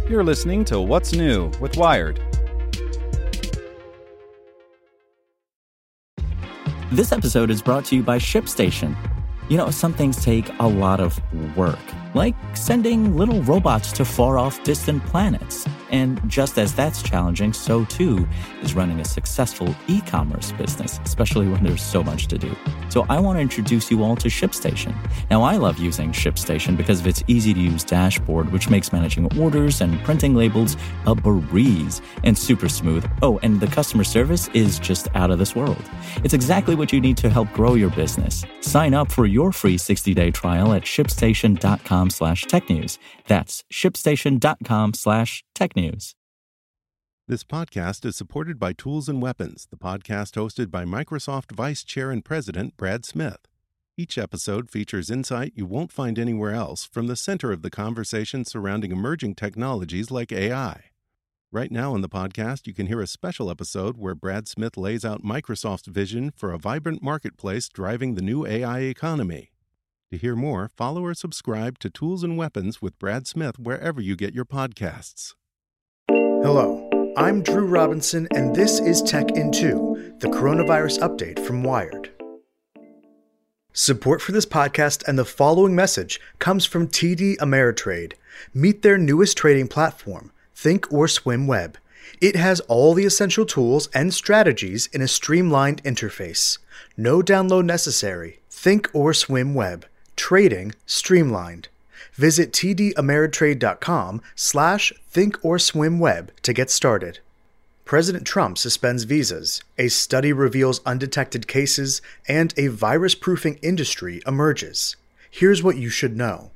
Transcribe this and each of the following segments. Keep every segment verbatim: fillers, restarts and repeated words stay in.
You're listening to What's New with Wired. This episode is brought to you by ShipStation. You know, some things take a lot of work, like sending little robots to far-off distant planets. And just as that's challenging, so too is running a successful e-commerce business, especially when there's so much to do. So I want to introduce you all to ShipStation. Now, I love using ShipStation because of its easy-to-use dashboard, which makes managing orders and printing labels a breeze and super smooth. Oh, and the customer service is just out of this world. It's exactly what you need to help grow your business. Sign up for your free sixty-day trial at shipstation.com slash technews. That's shipstation.com slash technews. This podcast is supported by Tools and Weapons, the podcast hosted by Microsoft Vice Chair and President Brad Smith. Each episode features insight you won't find anywhere else from the center of the conversation surrounding emerging technologies like A I. Right now in the podcast, you can hear a special episode where Brad Smith lays out Microsoft's vision for a vibrant marketplace driving the new A I economy. To hear more, follow or subscribe to Tools and Weapons with Brad Smith wherever you get your podcasts. Hello, I'm Drew Robinson, and this is Tech in two, the coronavirus update from Wired. Support for this podcast and the following message comes from T D Ameritrade. Meet their newest trading platform, Thinkorswim Web. It has all the essential tools and strategies in a streamlined interface. No download necessary. Thinkorswim Web. Trading streamlined. Visit tdameritrade.com slash thinkorswimweb to get started. President Trump suspends visas. A study reveals undetected cases, and a virus-proofing industry emerges. Here's what you should know.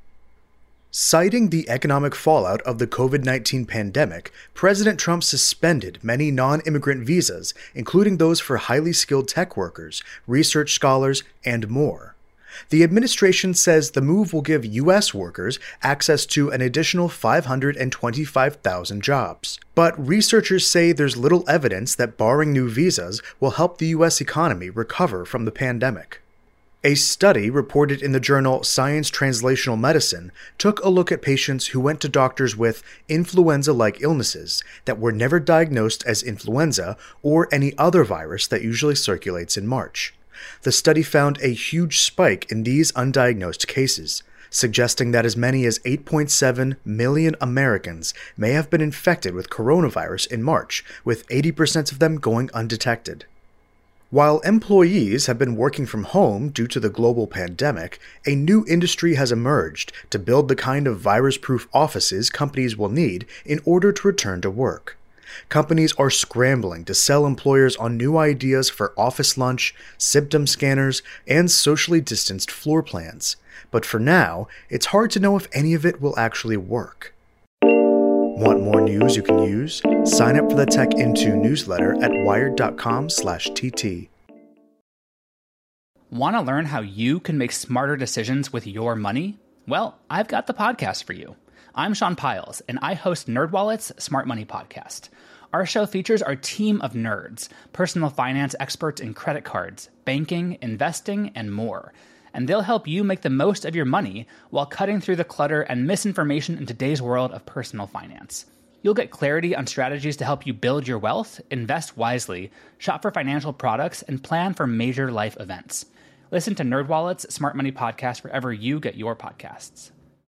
Citing the economic fallout of the covid nineteen pandemic, President Trump suspended many non-immigrant visas, including those for highly skilled tech workers, research scholars, and more. The administration says the move will give U S workers access to an additional five hundred twenty-five thousand jobs. But researchers say there's little evidence that barring new visas will help the U S economy recover from the pandemic. A study reported in the journal Science Translational Medicine took a look at patients who went to doctors with influenza-like illnesses that were never diagnosed as influenza or any other virus that usually circulates in March. The study found a huge spike in these undiagnosed cases, suggesting that as many as eight point seven million Americans may have been infected with coronavirus in March, with eighty percent of them going undetected. While employees have been working from home due to the global pandemic, a new industry has emerged to build the kind of virus-proof offices companies will need in order to return to work. Companies are scrambling to sell employers on new ideas for office lunch, symptom scanners, and socially distanced floor plans. But for now, it's hard to know if any of it will actually work. Want more news you can use? Sign up for the Tech in two newsletter at wired.com slash TT. Want to learn how you can make smarter decisions with your money? Well, I've got the podcast for you. I'm Sean Piles, and I host NerdWallet's Smart Money Podcast. Our show features our team of nerds, personal finance experts in credit cards, banking, investing, and more. And they'll help you make the most of your money while cutting through the clutter and misinformation in today's world of personal finance. You'll get clarity on strategies to help you build your wealth, invest wisely, shop for financial products, and plan for major life events. Listen to NerdWallet's Smart Money Podcast wherever you get your podcasts.